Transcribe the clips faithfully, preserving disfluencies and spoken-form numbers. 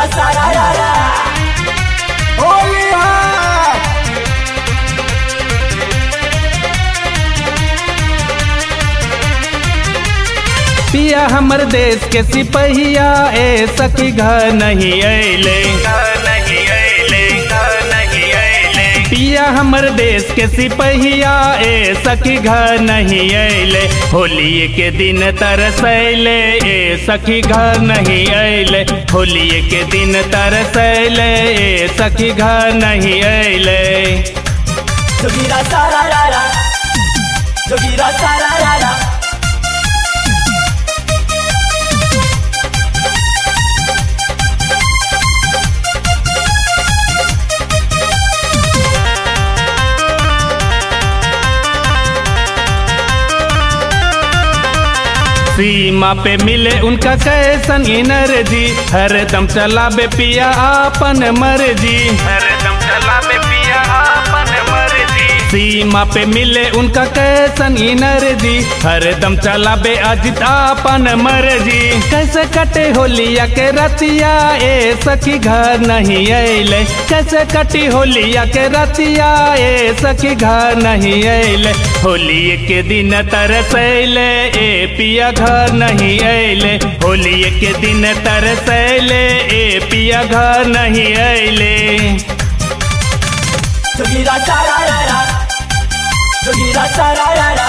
सारा रारा होली है। पिया हमर देश के सिपहिया ए सखी घर नहीं अइले, नहीं अइले, नहीं अइले। पिया हमर देश के सिपहिया ए सखी घर नहीं अइले, होली के दिन तरसैले ए सखी घर नहीं अइले, होली के दिन तरसैले ए सखी घर नहीं अइले। जोगीरा सारा रारा जोगीरा सारा रारा सीमा पे मिले उनका कैसन एनर्जी, हरदम चलाबे पिया आपन मर्जी, हरदम चलाबे पिया आपन मर्जी। सीमा पे मिले उनका कैसन एनर्जी, हरदम चलाबे अजित आपन मर्जी। कैसे कटे होलिया के रतिया ए सखी घर नहीं अइले, कैसे कटी होलिया के रतिया ए सखी घर नहीं अइले, होली के दिन तरसैले ए पिया घर नहीं अइले, होली के दिन तरसैले ए पिया घर नहीं अइले। जोगीरा सारा रारा जोगीरा सारा रारा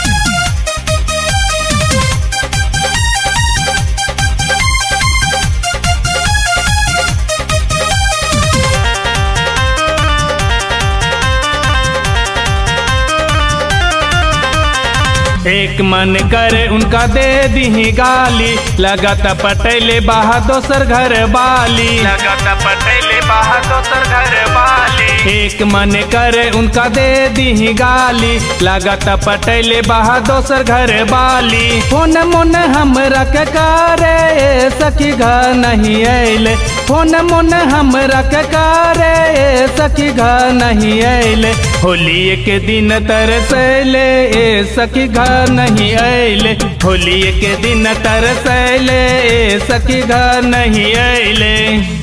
एक मन करे उनका दे दी गाली, लगत पटेले बाहा दोसर घर बाली, लगत पटेले बाहा दोसर घर बाली। एक मन करे उनका दे दी गाली, लगत पटेले बाहा दोसर घर बाली। फोन मोन हमरा के करे सखी घर नहीं अइले, फोन मोन हमरा के करे सखी घर नहीं अइले, होली के दिन तरसैले ए सखी घर नहीं अइले, होली के दिन तरसैले ए सखी घर नहीं अइले।